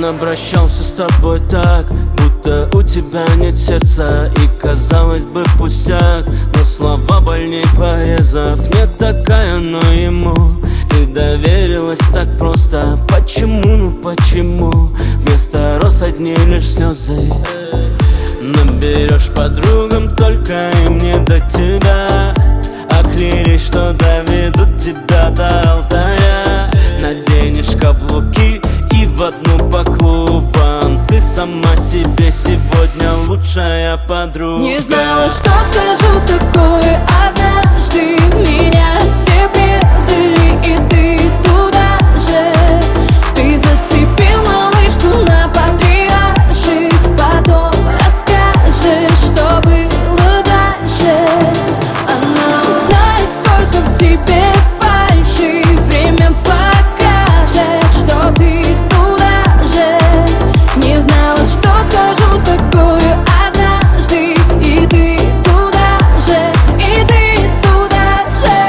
обращался с тобой так, будто у тебя нет сердца. И казалось бы пустяк, но слова больней порезов. Не такая, но ему ты доверилась так просто. Почему, ну почему вместо роз одни лишь слезы? Наберешь подругам, только им не до тебя. Оклялись, что доведут тебя до алтаря. Наденешь каблуки и в одну по клубам. Ты сама себе сегодня лучшая подруга. Не знала, что скажу такое однажды. Меня все предали, и ты туда же. Ты зацепил малышку на патриарших. Потом расскажешь, что было дальше. Она узнает, сколько в тебе фальши. Время покажет, что ты туда же. Не знала, что скажу такое однажды. И ты туда же, и ты туда же.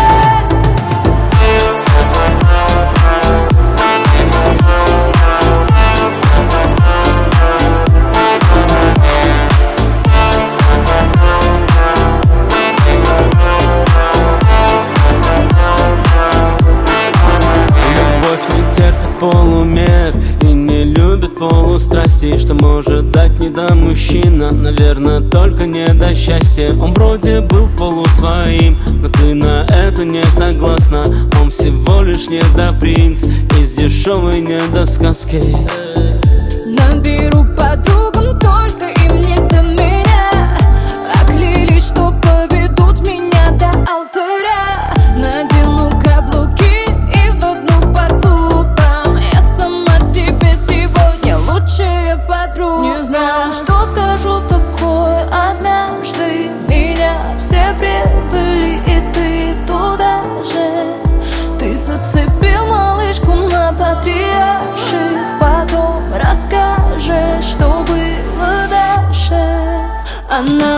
Любовь не терпит полумер и не любит полустрасти. Что может дать не до мужчина? Наверное, только не до счастья. Он вроде был полутвоим, но ты на это не согласна. Он всего лишь недопринц из дешевой недосказки. Наберу подругам, только им не до меня. Оклялись, что поведут меня до алтаря. Надену каблуки и в одну по клубам. Я сама себе сегодня лучшая подруга. Не знала, что скажу такое однажды. Меня все предали, и ты туда же. Ты зацепил малышку на патриарших. Потом расскажешь, что было дальше. Она